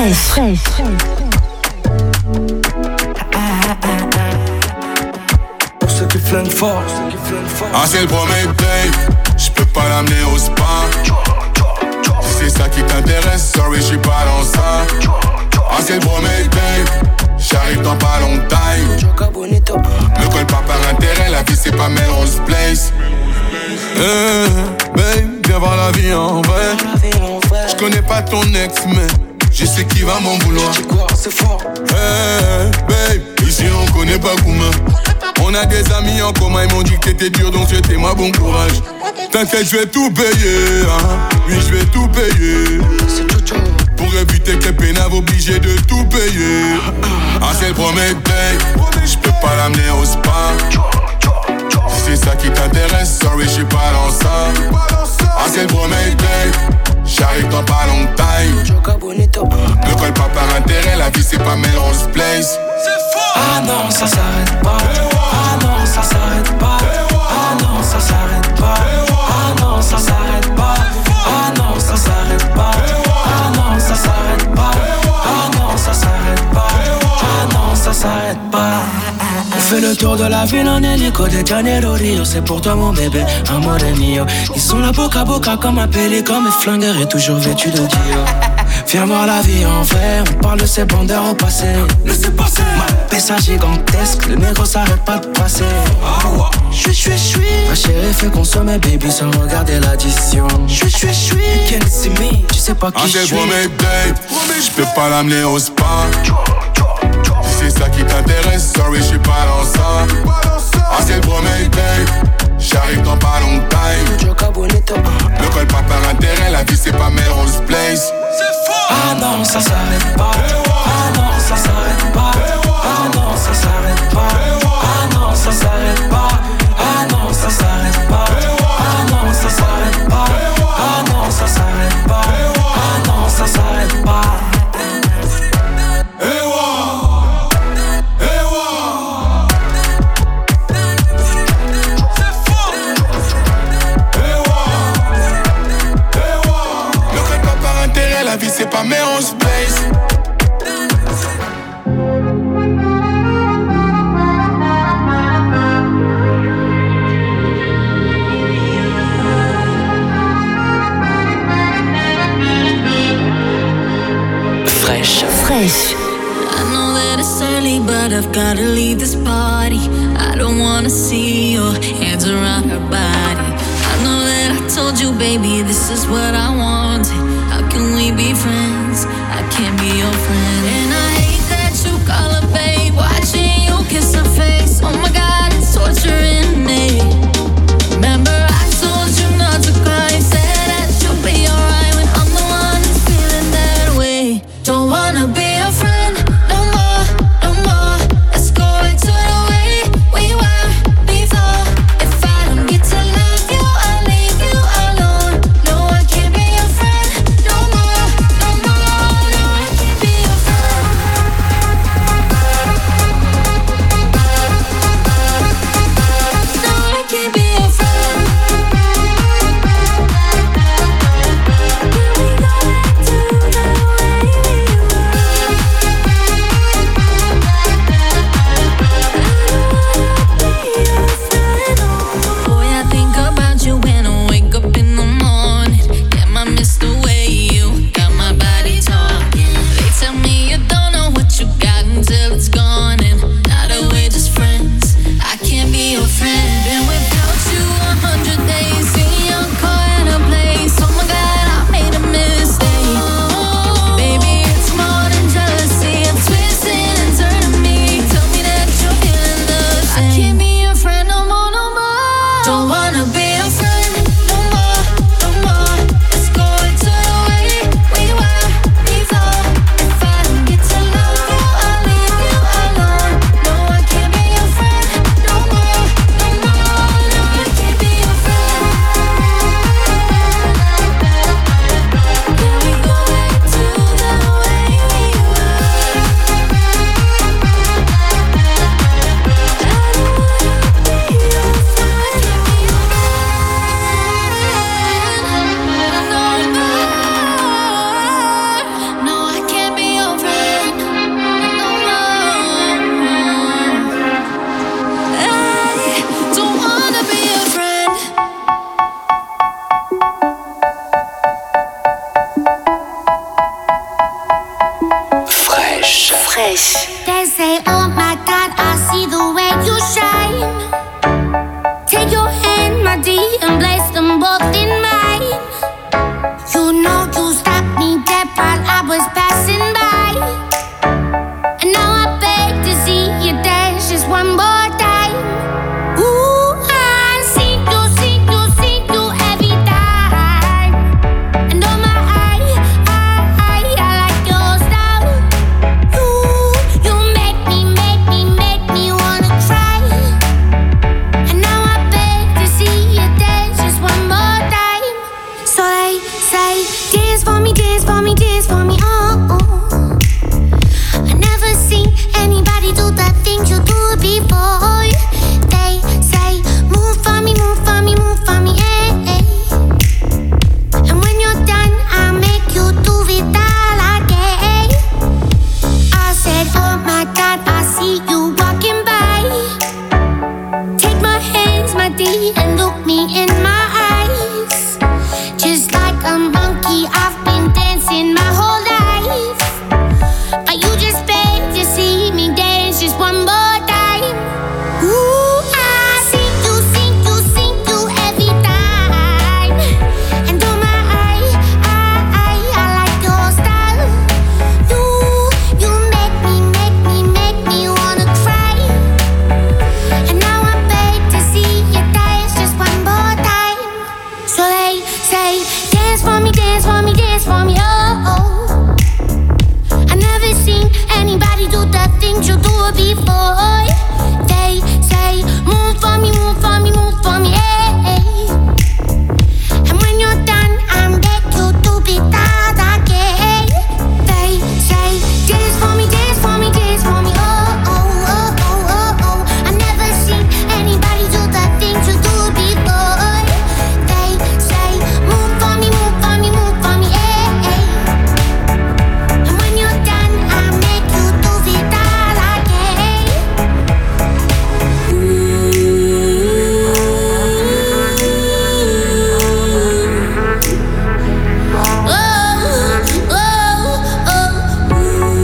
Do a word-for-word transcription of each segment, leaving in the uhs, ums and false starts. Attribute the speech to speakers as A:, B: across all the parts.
A: Fresh.
B: Pour ceux qui flinguent fort.
C: Ah, c'est le premier date. J'peux pas l'amener au spa. Si c'est ça qui t'intéresse, sorry, j'suis pas dans ça. Ah, c'est le premier date. J'arrive dans pas longtemps. Me colle pas par intérêt, la vie c'est pas Melrose Place. Hey, babe, viens voir la vie en vrai. J'connais pas ton ex, mais je sais qui va m'en vouloir. Hey, babe, ici on connaît pas Gouma. On a des amis en commun, ils m'ont dit que t'étais dur, donc souhaitez-moi bon courage. T'inquiète, je vais tout payer, hein. Oui, je vais tout payer. Pour éviter que les pénaves obligés de tout payer. Ah, c'est le premier date. J'peux pas l'amener au spa. Si c'est ça qui t'intéresse, sorry, j'suis pas dans ça. Ah, c'est le premier date. J'arrive dans pas longtemps. Me colle pas par intérêt, la vie c'est pas Melrose Place.
B: Ah non, ça s'arrête pas. Ah non, ça s'arrête pas. Ah non, ça s'arrête pas. Ah non, ça s'arrête pas. Ah non, ça s'arrête pas. Ah non, ça s'arrête pas. Ah non, ça s'arrête pas. Ah non, ça s'arrête pas. On fait le tour de la ville en hélico de Janeiro Rio. C'est pour toi mon bébé, amore mio. Ils sont là boca à boca comme un pélican, mais flingueurs et toujours vêtus de Dior. Viens voir la vie en vrai, on parle de ces bandeurs au passé. Laissez passer. Ma pessa gigantesque, le négro s'arrête pas de passer. J'suis, j'suis, j'suis. Ma chérie fait consommer baby sans regarder l'addition. J'suis, j'suis, j'suis. Can't see me, tu sais pas qui j'suis.
C: Ah, c'est le premier date. J'peux pas l'amener au spa. Si c'est ça qui t'intéresse, sorry, j'suis pas dans ça. Ah, c'est le premier date. J'arrive dans pas longtemps. Me colle pas par intérêt, la vie c'est pas Melrose Place.
B: Ah non, ça s'arrête pas. Ah non, ça s'arrête pas. Ah non, ça s'arrête pas. Ah non, ça s'arrête pas. Ah non, ça s'arrête pas. Ah non, ça s'arrête pas. Ah non, ça s'arrête pas. Ah non, ça s'arrête pas.
C: La vie c'est pas Melrose Place.
A: Fresh. Fresh.
D: I know that it's early, but I've gotta leave this party. I don't wanna see your hands around her body. I know that I told you, baby, this is what I wanted. How can we be friends? I can't be your friend. And I hate that you call her babe. Watching you kiss her face. Oh my God, it's torturing me. Remember I told you not to cry. Said that you'll be alright when I'm the one who's feeling that way. Don't wanna be a friend no more, no more. Let's go back to the way we were before. If I don't get to love you, I'll leave you alone. No, I can't be your
A: Fresh.
E: They say, oh my God, I see the way you shine. Take your hand, my dear, and place them both in mine. You know you stopped me dead while I was passing by. And now I beg to see you dance just one more time. Ooh, I see you, see you, see you every time. And oh my, I, I, I, I like your style. You, you make me, make me, make me wanna cry. And now I beg to see you dance just one more time. So they say, dance for me, dance for me, dance for me, oh, oh. I never seen anybody do the things you do before. They say, move for me, move for me, move for me, eh, eh. And when you're done, I'll make you do it all again. I said, oh my God, I see you walking by. Take my hands, my dear, and look me in my eyes. Just like a monkey, I've been dancing my whole life. But you just beg to see me dance just one more time. Ooh, I see you, see you, see you every time. And oh my, I, I, I, I like your style. You, you make me, make me, make me wanna cry. And now I beg to see you dance just one more time. So they say, dance for me, dance for me, dance for me, oh, oh. I never seen anybody do the things you do before. They say, move for me, move for me, move for me, eh, eh. And when you're done, I'll make you do it all again. They say, dance for me, dance for me, dance for me, oh, oh, oh, oh, oh, oh. I never seen anybody do the things you do before. They say, move for me, move for me, move for me, eh, eh. And when you're done, I'll make you do it all again. Oh, oh,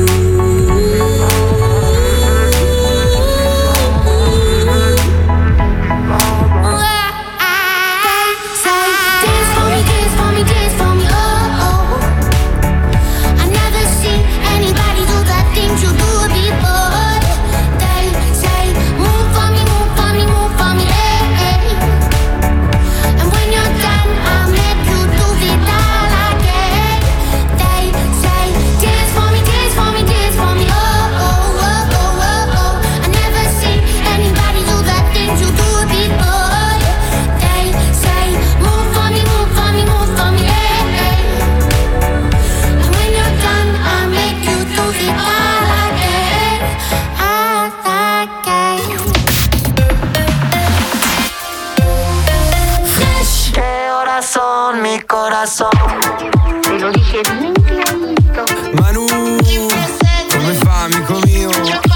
E: oh. I say, dance for me, dance for me, dance for me, oh, oh. I never seen anybody do the things you do before. They say, move for me, move for me, move for me, eh, eh. And when you're done, I'll make you do it all again. They say, dance for me, dance for me, dance for me, oh, oh, oh, oh, oh, oh. I never seen anybody do the things you do before. They say, move for me, move for me, move for me, eh, eh. And when you're done, I'll make you do it all again, all again.
A: Fresh.
F: ¿Qué horas son, mi corazón?
G: Te lo dije bien clarito.
H: Manu, come fa, amico mio?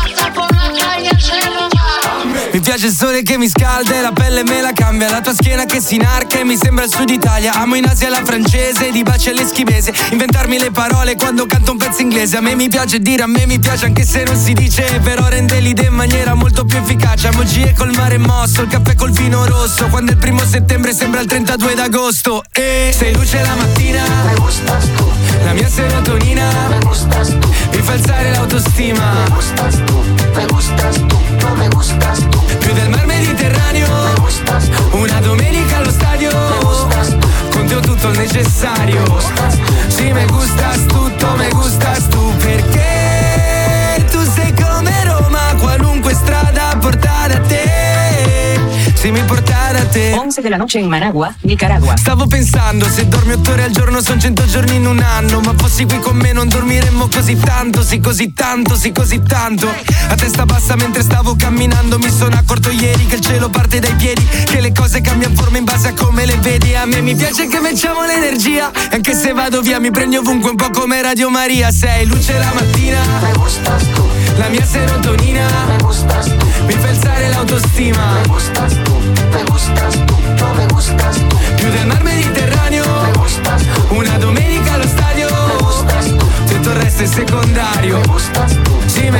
H: Mi piace il sole che mi scalda e la pelle me la cambia. La tua schiena che si inarca e mi sembra il sud Italia. Amo in Asia la francese, di baci all'eschimese. Inventarmi le parole quando canto un pezzo inglese. A me mi piace dire, a me mi piace anche se non si dice. Però rende l'idea in maniera molto più efficace. Emoji col mare mosso, il caffè col vino rosso. Quando è il primo settembre sembra il trentadue d'agosto. E sei luce la mattina,
F: Me gustas tú,
H: la mia serotonina
F: me gustas tú,
H: mi fa alzare l'autostima.
F: me gustas tú, me gustas tú, no me gustas tú,
H: Più del mar Mediterraneo,
F: me gustas tú,
H: una domenica allo stadio. Con te ho tutto il necessario. Sì, me gustas tutto, me gustas tu. Perché tu sei come Roma, qualunque strada porta da te. Sì, mi porta da te.
I: once de la noche en Managua, Nicaragua.
H: Stavo pensando, se dormi otto ore al giorno son cento giorni in un anno. Ma fossi qui con me non dormiremmo così tanto. Sì, così tanto, sì, così tanto. A testa bassa mentre stavo camminando mi sono accorto ieri che il cielo parte dai piedi, che le cose cambiano forma in base a come le vedi. A me mi piace che mettiamo l'energia, anche se vado via mi prendi ovunque un po' come Radio Maria. Sei luce la mattina,
F: me gustas tú,
H: la mia serotonina
F: me gustas tú,
H: mi fa alzare l'autostima.
F: me gustas tú, me gustas tú, no me gustas tú,
H: Più del mar Mediterraneo,
F: me gustas tú,
H: una domenica allo stadio.
F: me gustas tú,
H: Tutto il resto è secondario.
F: me gustas tú,
H: Sì,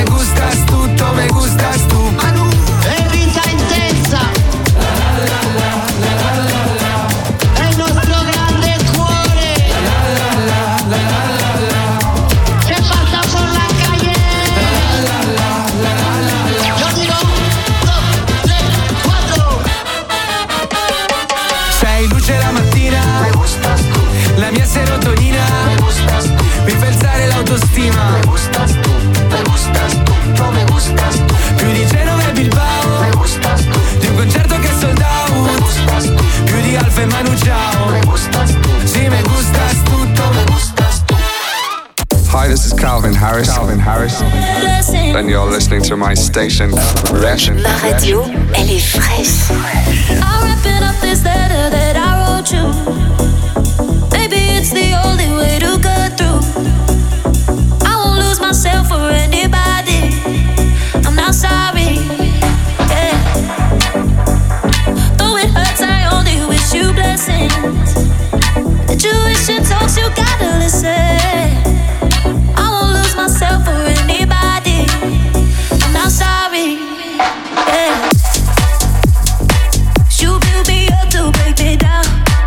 H: serotonina,
F: me gustas tú,
H: mi fa alzare l'autostima,
F: me gustas tú, me gustas tú, no me gustas tú,
H: più di Genova e Bilbao,
F: me gustas tú,
H: di un concerto che è sold out,
F: me gustas tú,
H: più di Alfa e Manu Ciao,
F: me gustas tú,
H: sì me gustas tutto,
F: me gustas tú.
J: Hi, this is Calvin Harris. Calvin Harris. And you're listening to my station, Fresh.
A: Ma radio, elle est fraîche.
D: I'm wrapping up this letter that I wrote you. Maybe it's the only way to cut through. I won't lose myself for anybody. I'm not sorry. Yeah. Though it hurts, I only wish you blessings. The tuition talks, you gotta listen. I won't lose myself for anybody. I'm not sorry. Yeah. You build me up to break me down.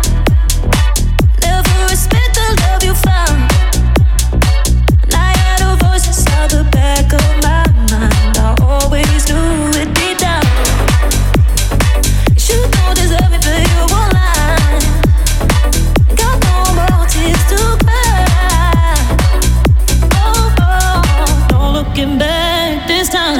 D: Never respect the love you found. And I had a voice inside the back of my mind. I always knew it deep down. You don't deserve me, but you won't lie. Got no more tears to cry. Oh, oh, no looking back this time.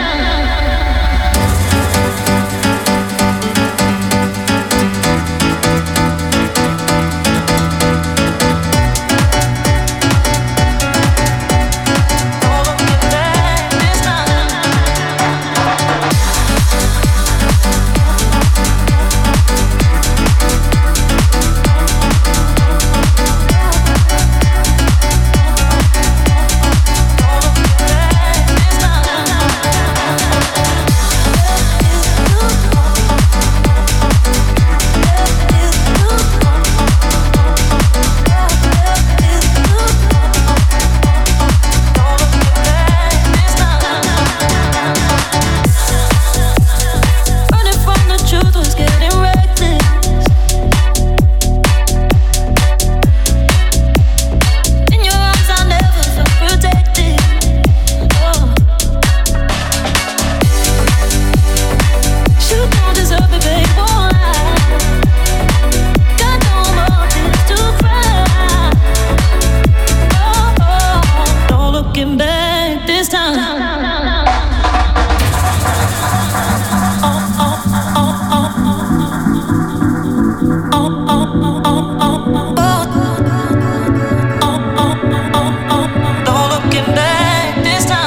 D: Running from the truth was getting reckless. In your arms I never felt protected. Oh. You don't deserve me, babe, won't lie. Got no more tears to cry. Oh, oh, no looking back this time. No looking back this time.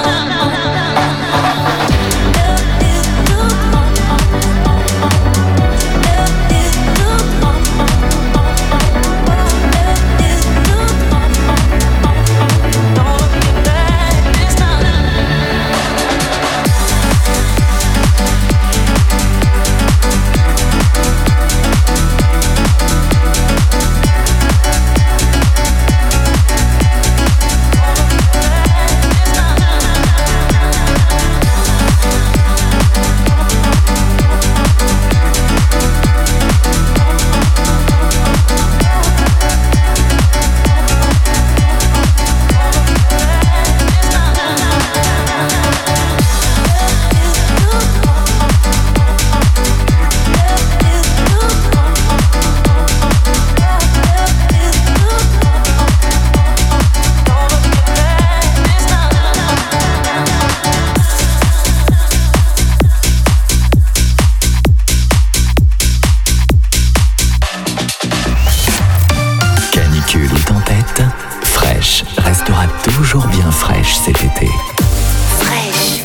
A: Canicule ou tempête, Fresh restera toujours bien fraîche cet été.
E: Fresh.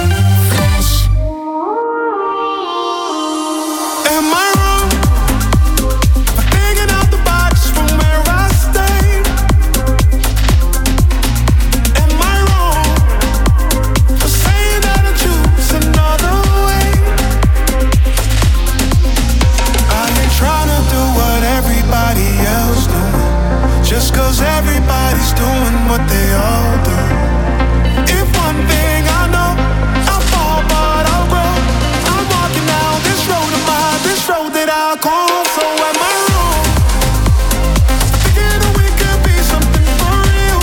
B: Am I wrong for thinking out the box from where I stay? Am I wrong for saying that I choose another way? I ain't trying to do what everybody else doing, just cause everybody's doing what they all do. If one thing I know, I'll fall but I'll grow. I'm walking down this road of mine, this road that I call. So am I wrong? Thinking that we could be something for real.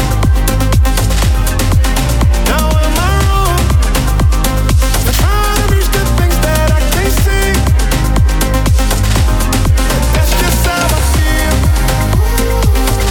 B: Now am I wrong for trying to reach the things that I can't see? That's just how I feel.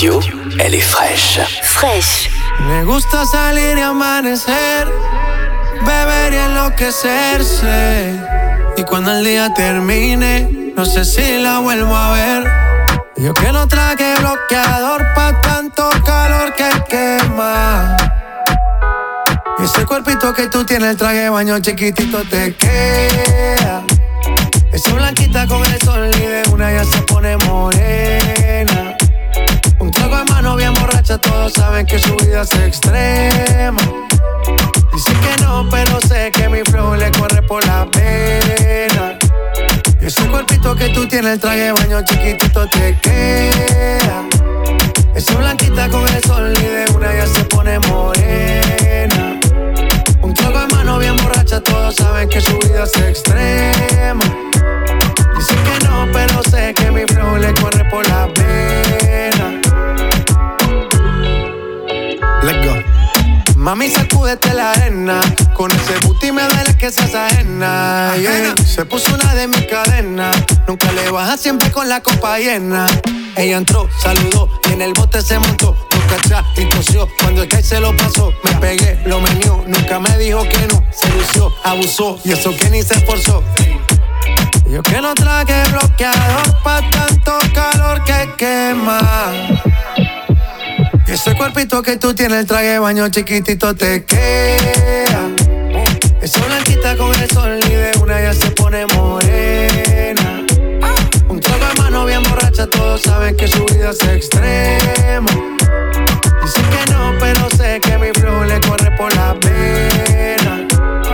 A: radio, elle est fraîche.
K: Fresh.
H: Me gusta salir y amanecer, beber y enloquecerse. Y cuando el día termine, no sé si la vuelvo a ver. Yo que no traje bloqueador pa' tanto calor que quema. Y ese cuerpito que tú tienes, el traje de baño chiquitito te queda. Esa blanquita con el sol y de una ya se pone morena. Un trago de mano bien borracha, todos saben que su vida es extrema. Dice que no, pero sé que mi flow le corre por la pena. Y ese cuerpito que tú tienes, el traje de baño chiquitito te queda. Esa blanquita con el sol y de una ya se pone morena. Un trago de mano bien borracha, todos saben que su vida es extrema. Dice que no, pero sé que mi flow le corre por la pena. Let's go. Mami, sacúdete la arena. Con ese booty me duele que seas ajena, yeah. Se puso una de mis cadenas. Nunca le baja, siempre con la copa llena. Ella entró, saludó y en el bote se montó. Nunca atrás y tosió. Cuando el que se lo pasó, me pegué, lo menió. Nunca me dijo que no. Se lució, abusó y eso que ni se esforzó. Yo que no traje bloqueador pa' tanto calor que quema. Y ese cuerpito que tú tienes, el traje de baño chiquitito te queda. Esa blanquita con el sol y de una ya se pone morena. Un trago de mano bien borracha, todos saben que su vida es extrema. Dice que no, pero sé que mi flow le corre por la pena.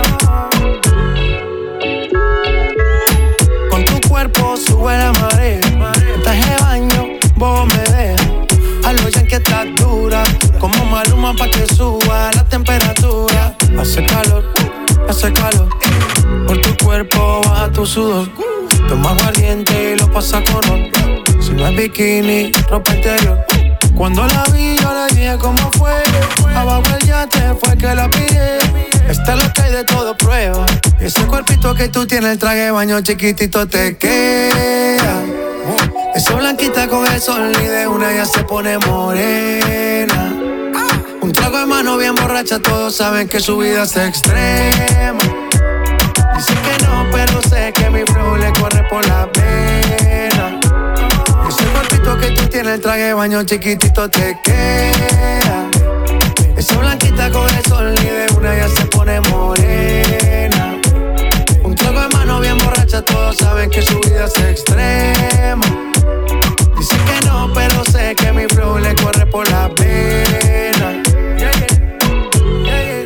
H: Con tu cuerpo sube la marea. En traje de baño, vos me dejas. A lo ya que estás dura, como Maluma pa' que suba la temperatura. Hace calor, hace calor. Por tu cuerpo baja tu sudor. Toma aguardiente y lo pasa con ron. Si no es bikini, ropa interior. Cuando la vi yo le dije cómo fue. Abajo el yate fue que la pillé. Esta es lo que hay de todo prueba. Y ese cuerpito que tú tienes, el traje de baño chiquitito te queda. Esa blanquita con el sol y de una ya se pone morena. Un trago de mano bien borracha, todos saben que su vida es extrema. Dice que no, pero sé que mi flow le corre por la pena. Ese cuerpito que tú tienes, el traje de baño chiquitito te queda. Esa blanquita con el sol y de una ya se pone morena. Un trago de mano bien borracha, todos saben que su vida es extrema. Dice que no, pero sé que mi flow le corre por la pena. Yeah, yeah. Yeah, yeah.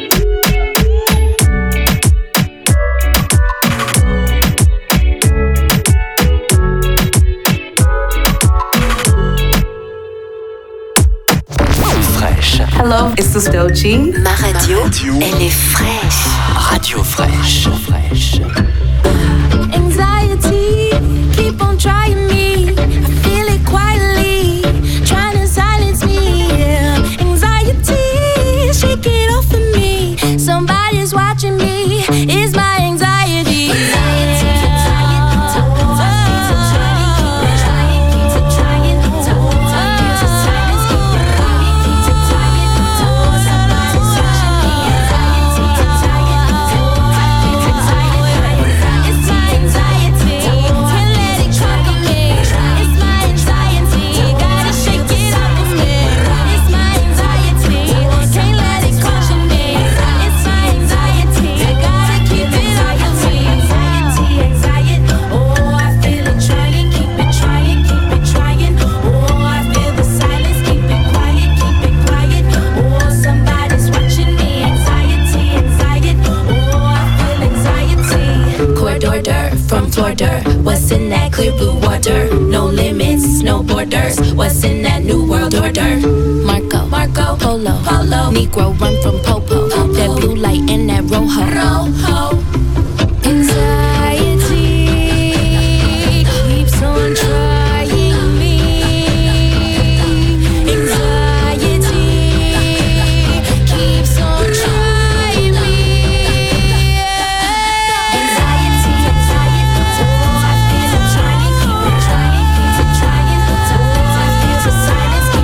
A: Fraîche.
K: Hello, it's the Dochi.
L: Ma radio, elle est fraîche.
A: Radio fraîche. Fraîche.
D: Anxiety, keep on trying me. I feel it quietly, trying to silence me. Yeah. Anxiety, shake it off of me. Somebody's watching me. It's my anxiety.
M: What's in that clear blue water? No limits, no borders. What's in that new world order? Marco, Marco, Polo, Polo. Negro run from Popo. Popo. That blue light and that rojo. Rojo. Anxiety keeps on trying me. Anxiety keeps on trying me. Anxiety, anxiety. Oh, I feel it trying, keep it trying, keep it trying. Oh, I feel the silence.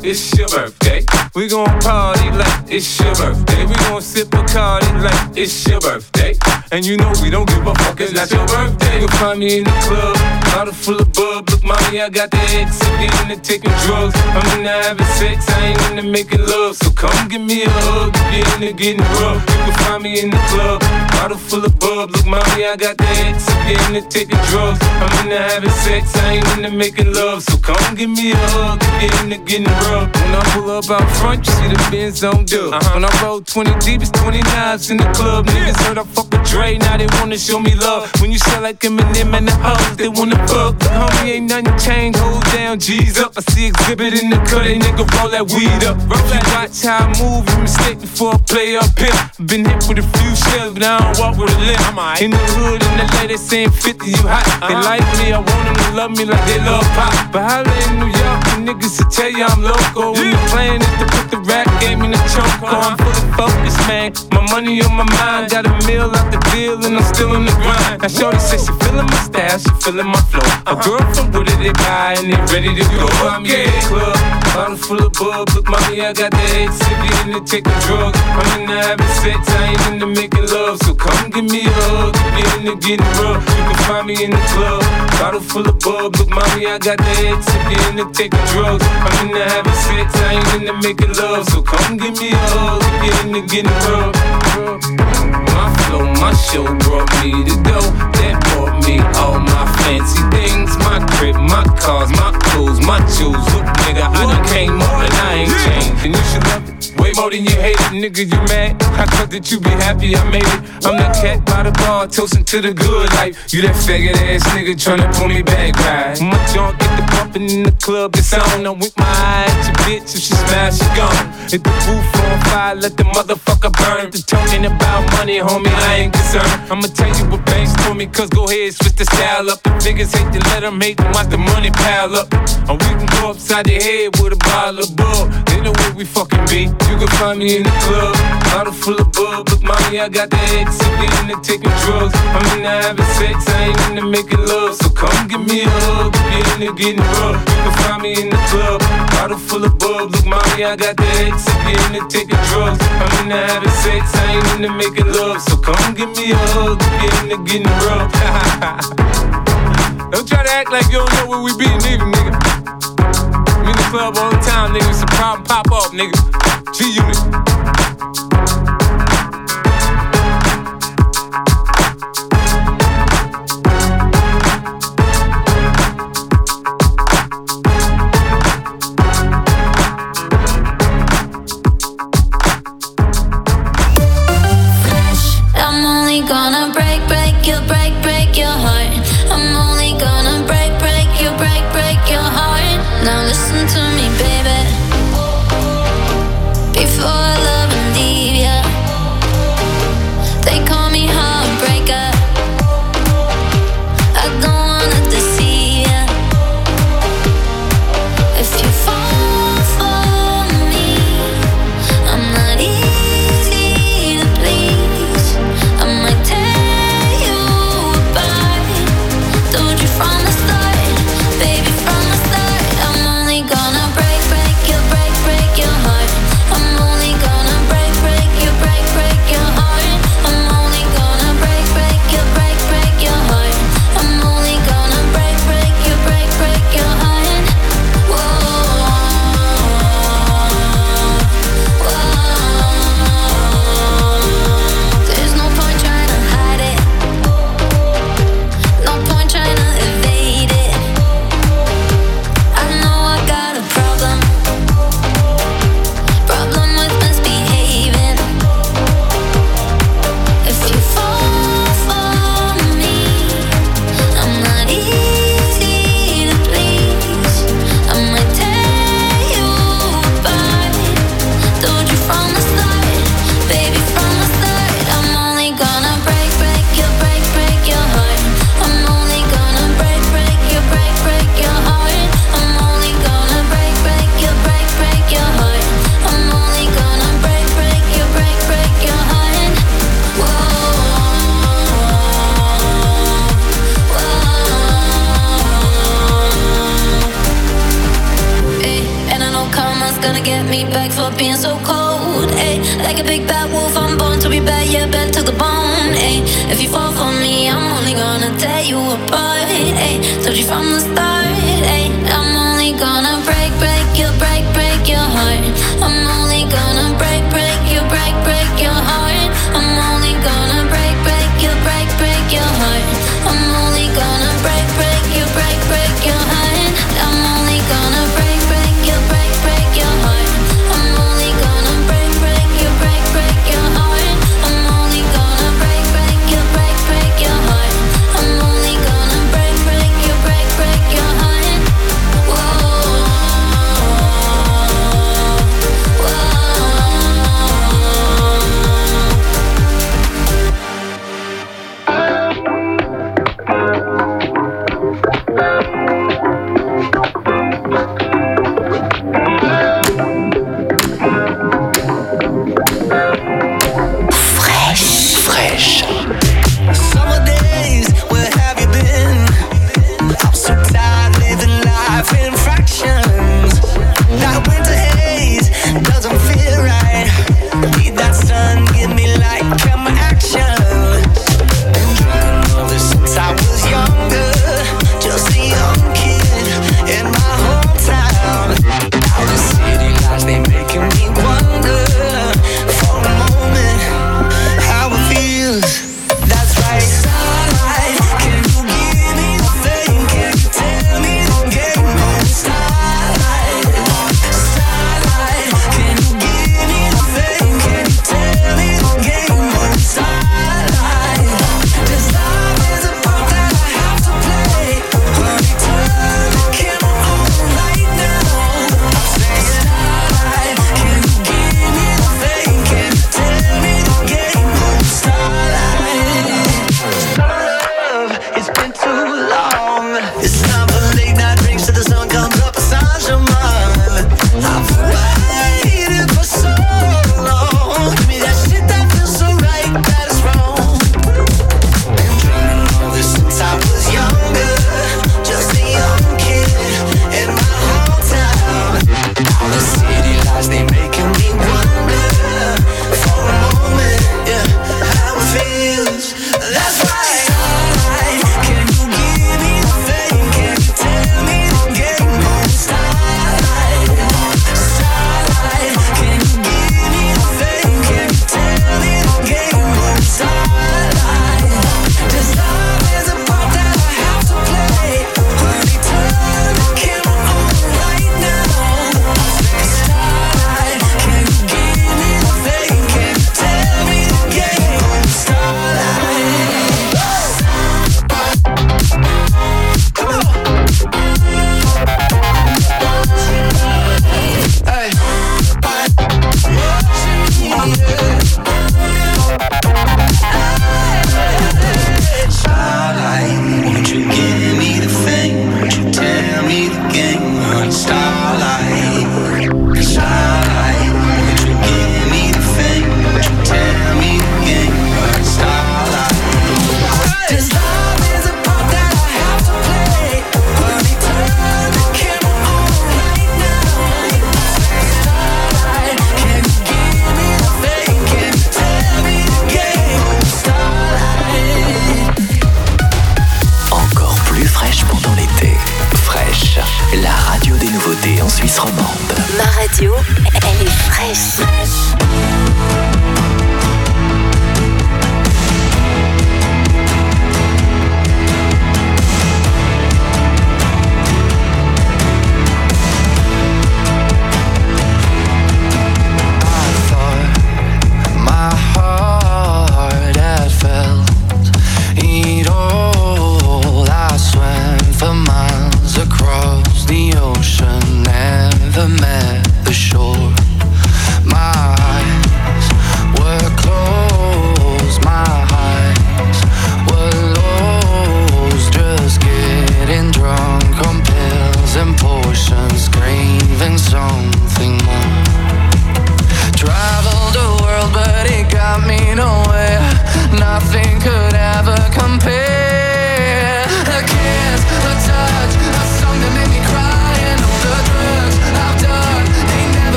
N: it's your birthday. We gon' party like it's your birthday. We gon' sip Bacardi like it's your birthday. And you know we don't give a fuck, it's not your birthday. You'll find me in the club, bottle full of bub. Look, mommy, I got the X, I'm into taking drugs. I'm into having sex, I ain't into making love. So come give me a hug, if you're into getting rough. You can find me in the club, bottle full of bub. Look, mommy, I got the X, I'm into taking drugs. I'm into having sex, I ain't into making love. So come give me a hug, if you're into getting rough. When I pull up out front, you see the Benz on dub. Uh-huh. When I roll twenty deep, it's twenty knives in the club. Niggas heard I fuck with Dre, now they wanna show me love. When you sell like Eminem and the hoes, they wanna fuck. The homie ain't nothing changed, hold down, G's up. I see exhibit in the cut, they nigga roll that weed up. Roll that, watch how I move, you mistake before I play up here. Been hit with a few shells, but I don't walk with a limp. In the hood, in the lady saying fifty, you hot. They like me, I want them to love me like they love pop. But holla in New York, the niggas will tell you I'm local. When the plan is to put the rap game in the choke. I'm fully focused, man. My money on my mind, got a meal out the deal, and I'm still in the grind. Now shorty says she feeling my style, she feeling my flow. A girl from Wooded, they buy and they ready to go. I'm in the club, bottle full of bub. Look, mommy, I got the X, if you into taking drugs. I'm into having sex, I ain't into making love. So come give me a hug, if you into getting rough. You can find me in the club, bottle full of bub. Look, mommy, I got the X, if you into taking drugs. I'm into having sex, I ain't into making love. So come give me a hug, if you into getting rough. My flow, my show brought me to go. That brought me all my fancy things. My crib, my cars, my clothes, my shoes. Look, nigga, I done came up and I ain't changed. And you should love it way more than you hate it, nigga, you mad? I thought that you be happy I made it. I'm that cat by the bar, toasting to the good life. You that faggot ass nigga tryna pull me back, right? My junk get the bumpin' in the club, it's on. I'm with my eye at your bitch, if she smash, she gone. Hit the roof on fire, let the motherfucker burn. The talking about money, homie, I ain't concerned. I'ma tell you what banks told me, cause go ahead, switch the style up. If niggas hate to let them hate, them watch the money pile up. Or we can go upside the head with a bottle of bub. They know where we fucking be. You can find me in the club, bottle full of bub. Look, mommy, I got the X, if you into taking drugs. I'm into having sex, I ain't into making love. So come give me a hug, if you into getting rough. You can find me in the club, bottle full of bub. Look, mommy, I got the X, if you into taking drugs. I'm into having sex, I ain't into making love. So come give me a hug, if you into getting rough. Don't try to act like you don't know where we be, nigga, nigga. I'm in the club all the time, nigga. It's a problem, pop up, nigga. G-Unit.
D: I'm only gonna break, break your, break, break your heart. I'm only gonna break, break your, break, break your heart. Now listen to me, baby. Before love and deep. gonna get me back for being so cold. Ay, like a big bad wolf, I'm born to be bad, yeah, bad to the bone. Ay, if you fall for me, I'm only gonna tear you apart. Ay, told you from the start. Ay, I'm only gonna break, break you, break, break your heart. I'm only gonna break, break you, break, break your heart. I'm only gonna break, break you, break, break your heart. I'm only gonna break, break you, break, break your heart. I'm only gonna break, break you, break, break your heart. I'm only gonna break, break you, break, break your heart. I'm only gonna break, break you, break, break your heart. I'm only gonna break, break you, break, break your heart. Whoa.
O: Never met the shore. My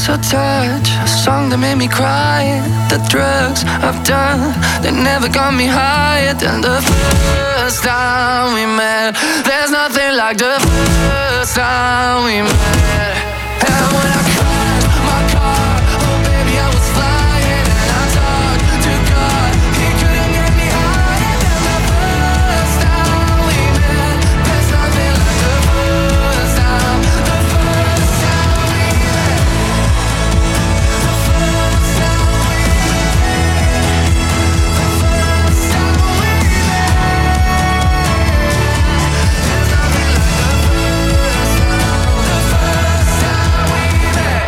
O: so touch, a song that made me cry. The drugs I've done, they never got me higher than the first time we met. There's nothing like the first time we met. And when I crashed my car, oh baby I was flying, and I talked to God, he couldn't get me higher than the first time we met. There's nothing like the first time, the first time we met. The first time we met. The first time we met. There's nothing like the first time, the first time we met.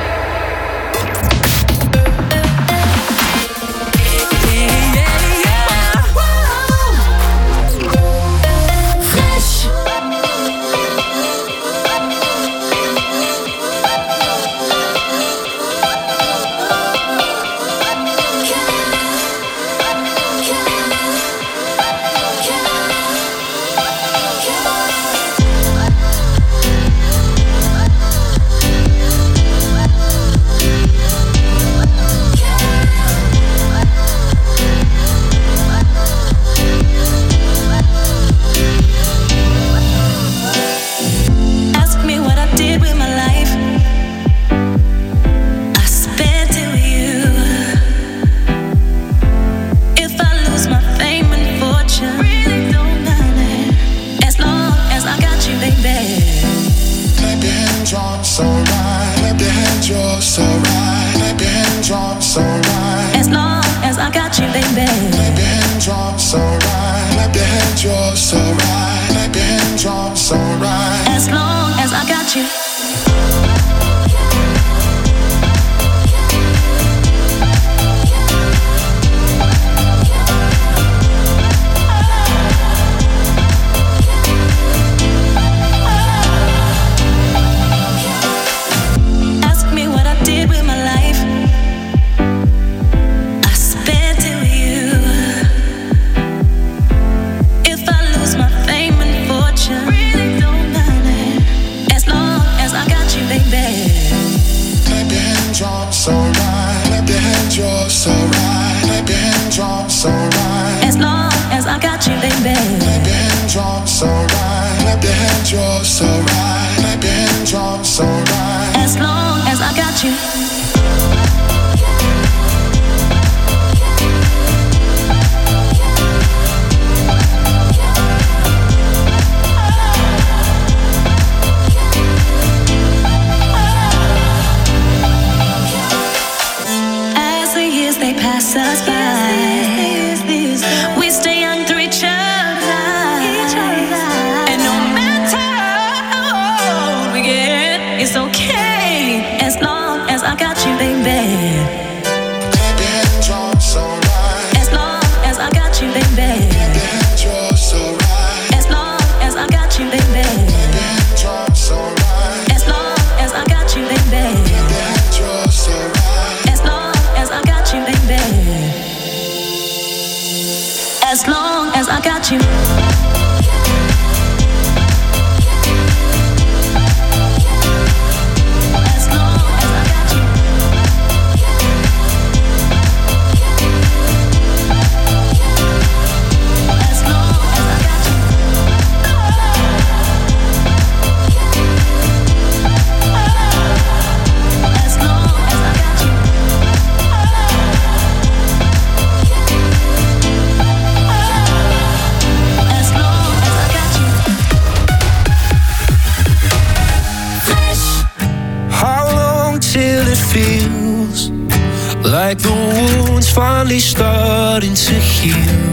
D: Ask me what I did with my life. I spent it with you. If I lose my fame and fortune, really don't matter, as long as I got you, baby.
C: Clap your hands, you're so right. Clap your hands, you're so right. Clap your hands, you're so right.
D: As long as I got you, baby.
C: Clap your hands, you're so right. Clap your hands, you're so right. Clap your hands, you're so right.
D: As long as I got you. Ask me what I did with my life. I spent it with you. If I lose my fame and fortune, really don't matter, as long as I got you, baby.
C: Clap your hands, you're so right. Clap your hands, you're so right. Clap your hands, you're so right.
D: As long as I got you, baby.
C: Clap your hands, you're so right. Clap your hands, you're so right. Clap your hands, you're so right.
D: As long as I got you. As the years they pass us by, we stay young through each other. And no matter how old we get, it's okay, as long as I got you, baby.
C: Clap your hands, you're so right.
D: As long as I got you, baby.
C: Clap your hands, you're so right.
D: As long as I got you, baby.
C: Clap your hands, you're so right.
D: As long as I got you, baby.
C: Clap your hands, you're so right.
D: As long as I got you, baby. As long as I got you. As long as I got you. As long as I got you. As long as I got you. As long as I got you. Fresh.
H: How long till it feels like the wound's finally starting to heal?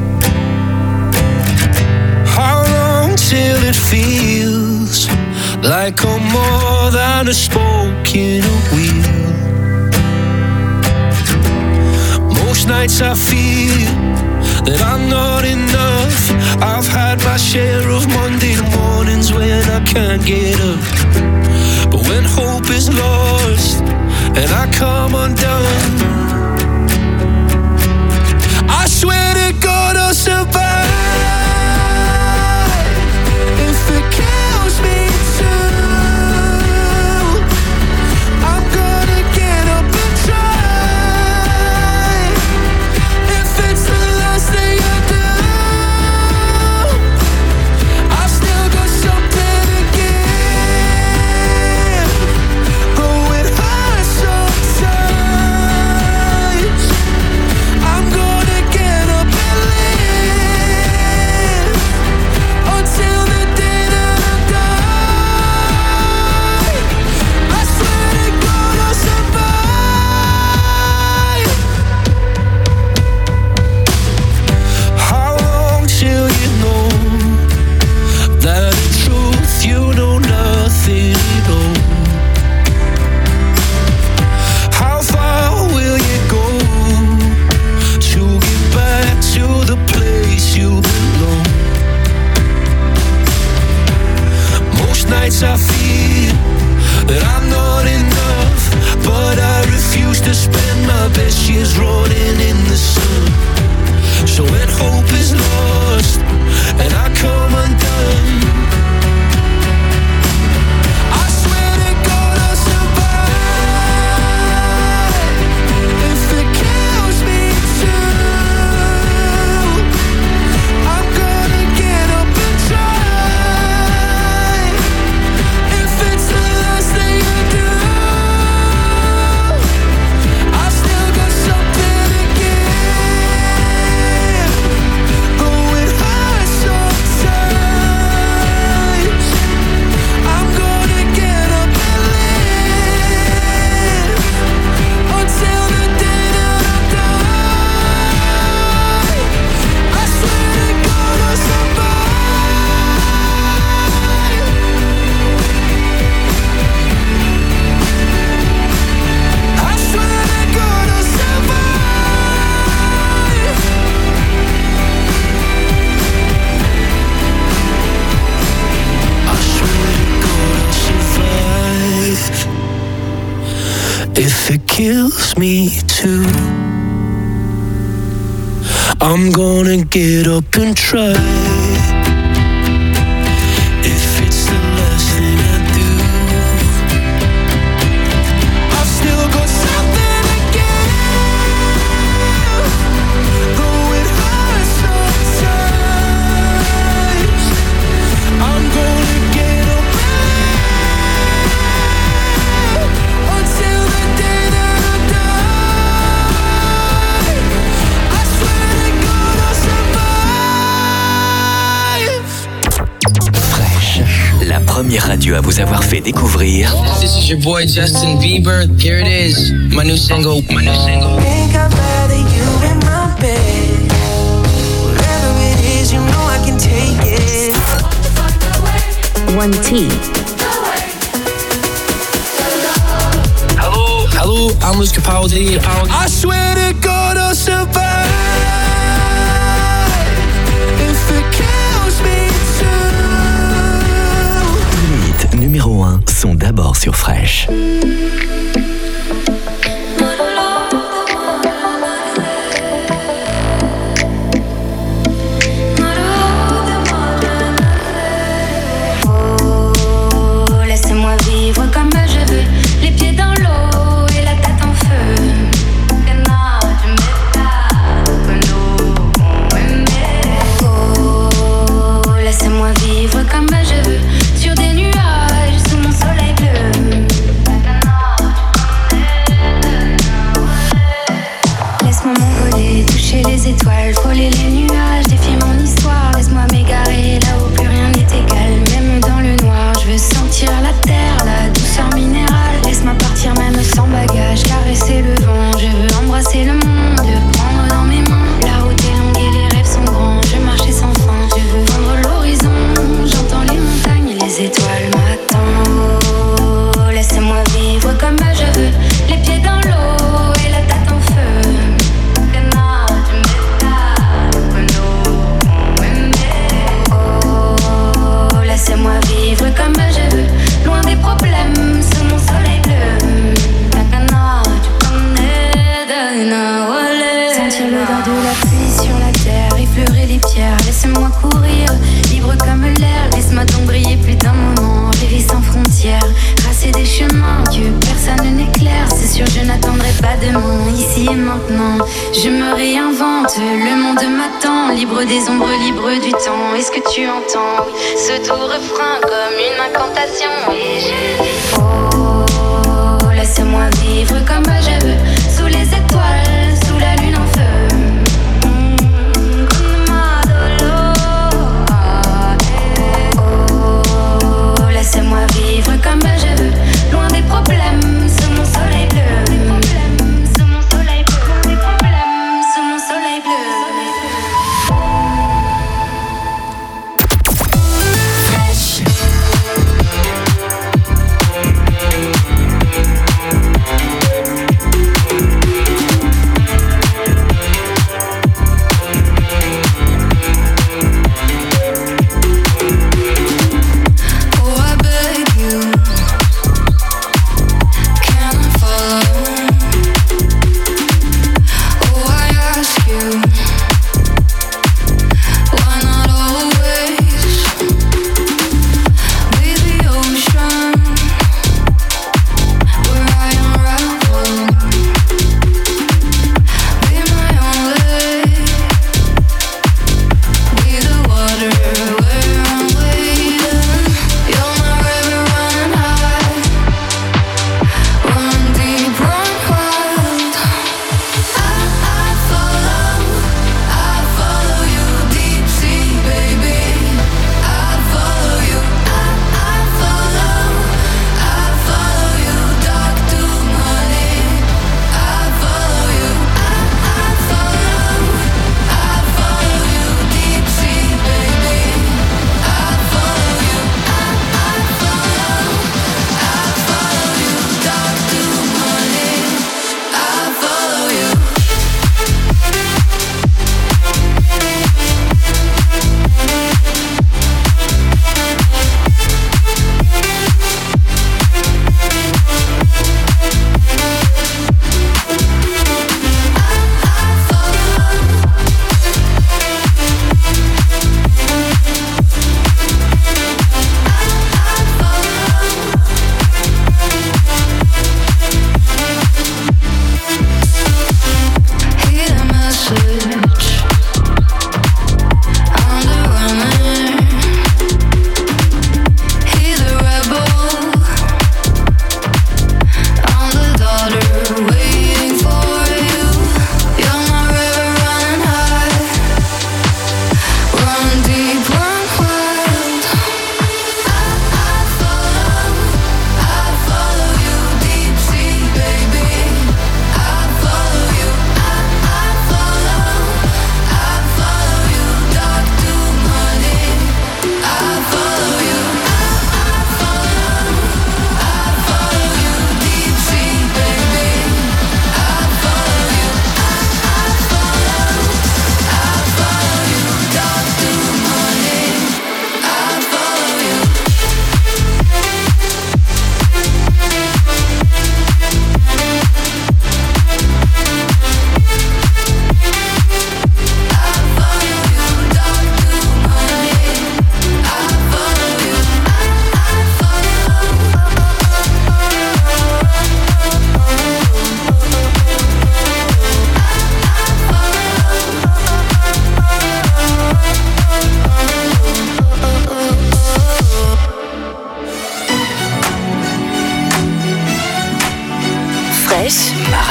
H: How long till it feels like I'm more than a spoke in a wheel? Most nights I feel that I'm not enough. I've had my share of Monday mornings when I can't get up. But when hope is lost and I come undone, I swear to God I'll survive. If it kills me too, I'm gonna
P: Most nights I feel that I'm not enough, but I refuse to spend my best years rotting in the sun. So when hope is lost and I come undone, I swear to God I'll survive. If it kills me too, I'm gonna get up and try. If it's the last thing I do, I still got something to give. Going high sometimes, I'm gonna get up and live until the day that I die. I swear to God I'll survive. I swear to God I'll survive. I swear to God I'll survive. If it kills me too, I'm gonna get up and try. If it's the last thing I do, I've still got something to give. Going high sometimes, I'm gonna get up and live until the day that I die. I swear to God I'll survive.
A: Fraîche, la première radio à vous avoir fait découvrir
Q: This is your boy Justin Bieber. Here it is, my new single, my new single.
R: Think I'd rather you in my bed. Whatever it is, you know I can take it.
I: one T.
Q: Hello, hello, I'm Luis Capaldi.
P: I swear to God I'll survive. If it kills me too.
A: Limite numéro un sont d'abord sur Fraîche.
E: Oh, laissez-moi vivre comme je veux, les pieds dans l'eau et la tête en feu. Que non, tu m'aimes pas, que non, oh, laissez-moi vivre comme je veux, sur des nuages, sous mon soleil bleu. Laisse-moi m'envoler, toucher les étoiles, frôler les nuages, défier mon histoire. Laisse-moi m'égarer là où plus rien n'est égal, même dans le noir. Je veux sentir la terre, la douceur minérale. Laisse-moi partir même sans bagage, caresser le vent. Je veux embrasser le monde, prendre dans mes mains. La route est longue et les rêves sont grands. Je marche sans fin, je veux vendre l'horizon. J'entends les montagnes et les étoiles m'attendent. Oh, laissez-moi vivre comme je veux, les pieds dans l'eau et la tête en feu. Que non, tu m'aimes pas, que non, oh, laissez-moi vivre comme je veux, loin des problèmes, sous mon soleil bleu. Que non, tu connais de Nawalé. Sentir l'odeur de la pluie sur la terre, effleurer les pierres. Laissez-moi courir, libre comme l'air. Laisse-moi donc briller plus d'un moment, rêver sans frontières. Tracer des chemins que personne n'éclaire. C'est sûr, je n'attendrai pas demain, ici et maintenant. Je me réinvente, le monde m'attend. Libre des ombres, libre du temps. Est-ce que tu entends, oui, ce doux refrain comme une incantation? Et je dis, oh, laissez-moi vivre comme je veux, sous les étoiles, sous la lune en feu. Oh, laissez-moi vivre comme je veux, loin des problèmes, sous mon soleil bleu. Sous mon soleil bleu, des problèmes, sous mon soleil bleu.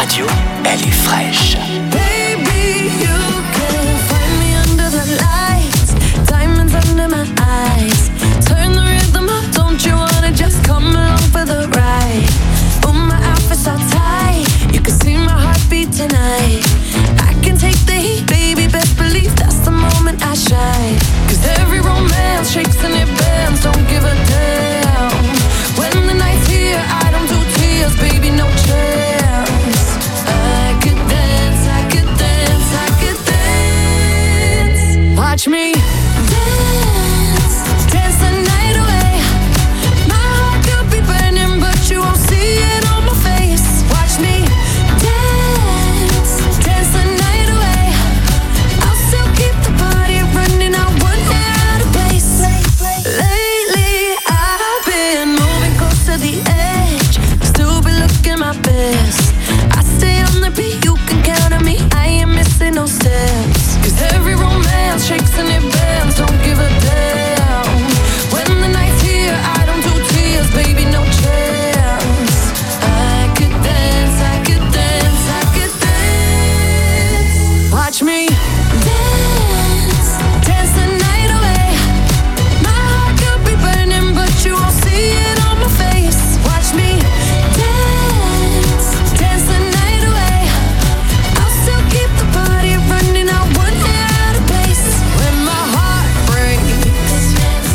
A: radio, elle est fraîche.
R: Baby, you can find me under the lights, diamonds under my eyes. Turn the rhythm up, don't you wanna just come along for the ride? Oh, my outfit's all tight, you can see my heartbeat tonight. I can take the heat, baby, best believe that's the moment I shine. Cause every romance shakes and it bends, don't give a damn. When the night's here, I don't do tears, baby, no chance. I could dance, I could dance, I could dance. Watch me dance, dance the night away. My heart could be burning, but you won't see it on my face. Watch me dance, dance the night away. I'll still keep the party running, I wouldn't get out of place. Lately, I've been moving close to the edge, still be looking my best. I stay on the beat, you can count on me, I ain't missing no steps. Cause every romance shakes and it bends, don't give a damn. When the night's here, I don't do tears, baby, no chance. I could dance, I could dance, I could dance. Watch me dance, dance the night away. My heart could be burning, but you won't see it on my face. Watch me dance, dance the night away. I'll still keep the party running, I wouldn't get out of place. When my heart breaks,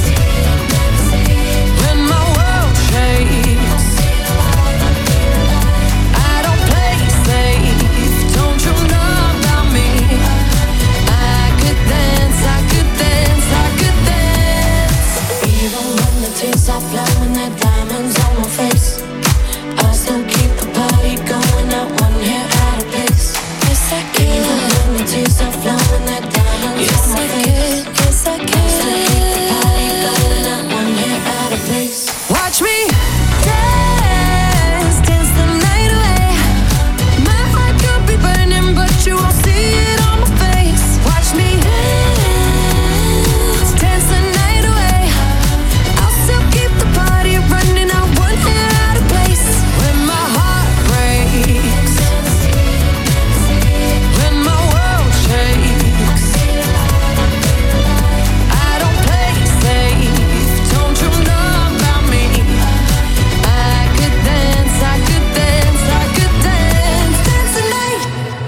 R: when my world shakes, I don't play safe, don't you know about me? I could dance, I could dance, I could dance. Even when the tears are flowing, the diamonds on my face, I still keep the party going, not one hair out of place. Yes, I can. Even when the tears are flowing, the diamonds on my face, yes, I can. I still keep the party going, not one hair out of place. Watch me dance, dance the night away. My heart could be burning, but you won't see it on my face. Watch me dance, dance the night away. I'll still keep the party running, I wouldn't get out of place. When my heart breaks, when my world shakes, I don't play safe, don't you know about me? I could dance, I could dance, I could dance, dance the night.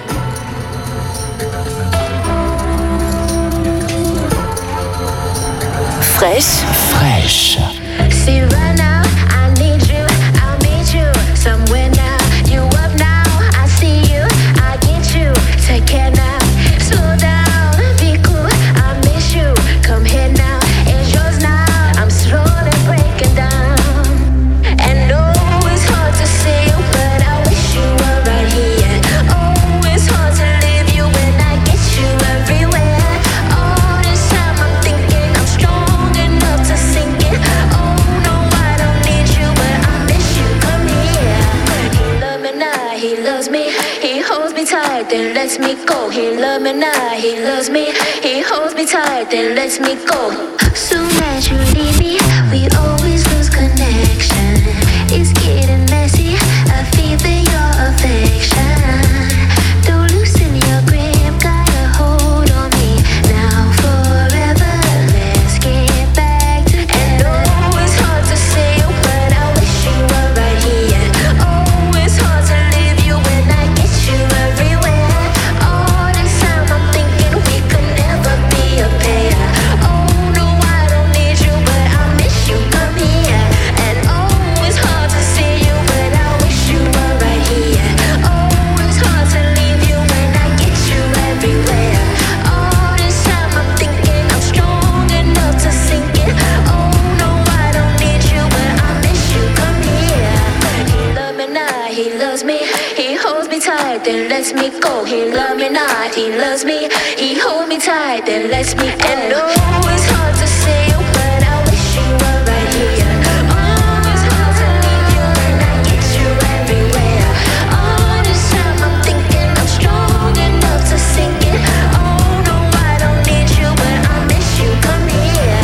L: Fraîche.
A: Fraîche.
E: See right now, I need you, I'll meet you somewhere now. You up now, I see you, I get you. Take care now, slow down, be cool, I miss you. Come here now, it's yours now. I'm slowly breaking down. And oh, it's hard to see you, but I wish you were right here. Oh, it's hard to leave you when I get you everywhere. All this time I'm thinking I'm strong enough to sink it. Oh no, I don't need you, but I miss you. Come here. He love me now, he loves me. He holds me tight, then lets me go. He love me now, he loves me. He holds me tight, then lets me go. Soon as you leave me, we always lose connection. It's getting messy, I feel that your affection. Don't loosen your grip, got a hold on me. Now forever, let's get back together. And oh, it's hard to say you, but I wish you were right here. Oh, it's hard to leave you when I get you everywhere. All this time I'm thinking we could never be a pair. Oh no, I don't need you, but I miss you. Come here. And oh, it's hard to see you, but I wish you were right here. Oh, it's hard to leave you when I get you everywhere. All this time I'm thinking I'm strong enough to sink it. Oh no, I don't need you, but I miss you. Come here. He love me now, he loves me. He holds me tight, then lets me go. He love me not, he loves me. He holds me tight, then lets me go. And oh, it's hard to say you, but I wish you were right here. Oh, it's hard to leave you when I get you everywhere. All this time I'm thinking I'm strong enough to sink it. Oh no, I don't need you, but I miss you. Come here.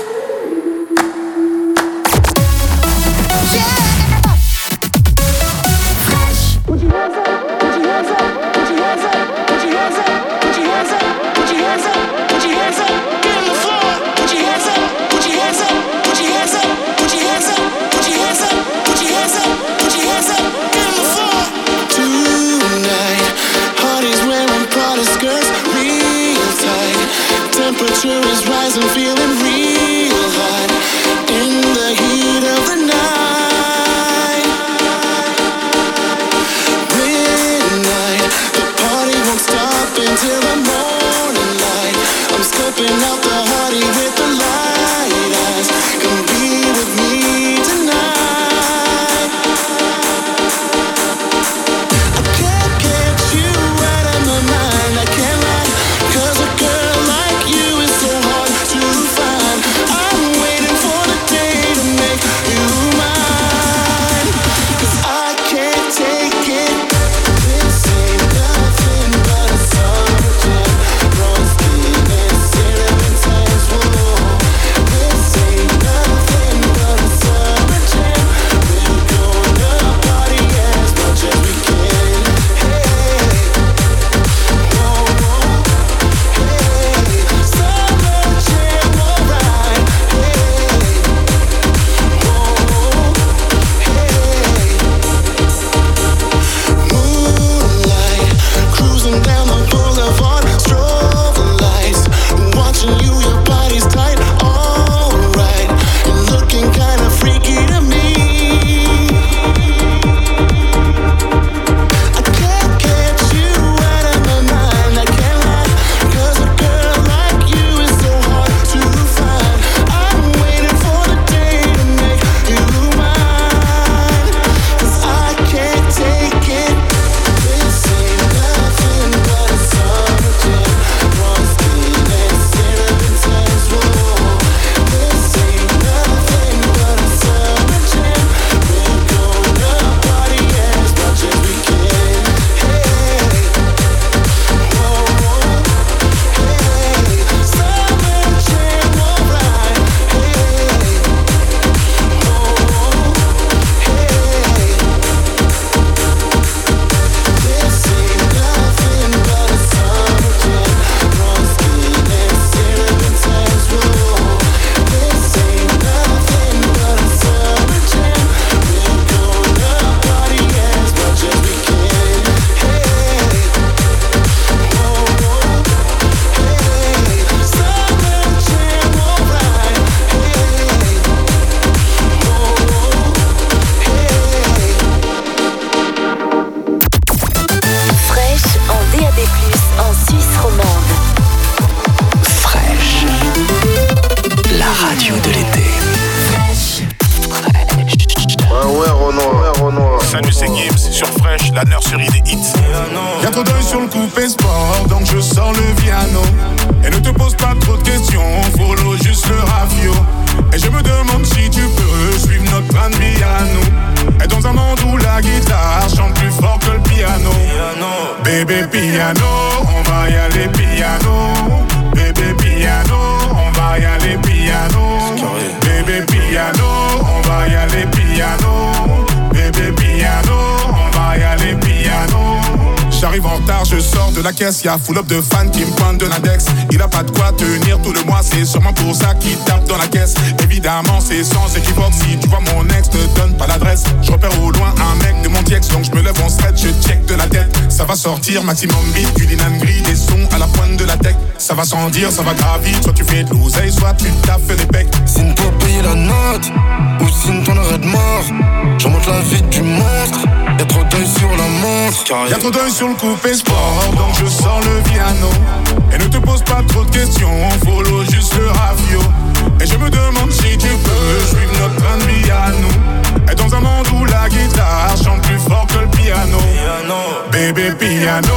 E: Yeah.
S: Salut, c'est Gibbs sur Fresh, la nurserie des hits.
C: Y'a trop d'œil sur le coupé sport, donc je sors le piano. Et ne te pose pas trop de questions, follow juste le rafio. Et je me demande si tu peux suivre notre plan de vie à nous. Et dans un monde où la guitare chante plus fort que le piano. Bébé piano, on va y aller piano. Bébé piano, on va y aller piano. Bébé piano, on va y aller piano. Bébé piano, on va y aller piano. J'arrive en retard, je sors de la caisse, y'a full up de fans qui me pointent de l'index. Il a pas de quoi tenir tout le mois, c'est sûrement pour ça qu'il tape dans la caisse. Évidemment, c'est sans équivoque, si tu vois mon ex, te donne pas l'adresse. Je repère au loin un mec de mon tiex, donc je me lève en stretch, je check de la tête. Ça va sortir, maximum beat, du linan gris, des sons à la pointe de la tech. Ça va sans dire, ça va grave vite, soit tu fais de l'oseille, soit tu taffes des pecs.
T: Signe-toi payer la note, ou signe ton arrêt de mort. J'en monte la vie du monstre, y'a trop d'œil sur la montre.
C: Y'a trop d'œil sur le coupé sport, donc je sors le piano. Et ne te pose pas trop de questions, follow juste le rafio. Et je me demande si tu peux suivre notre train de vie à nous. Et dans un monde où la guitare chante plus fort que le piano. Bébé piano,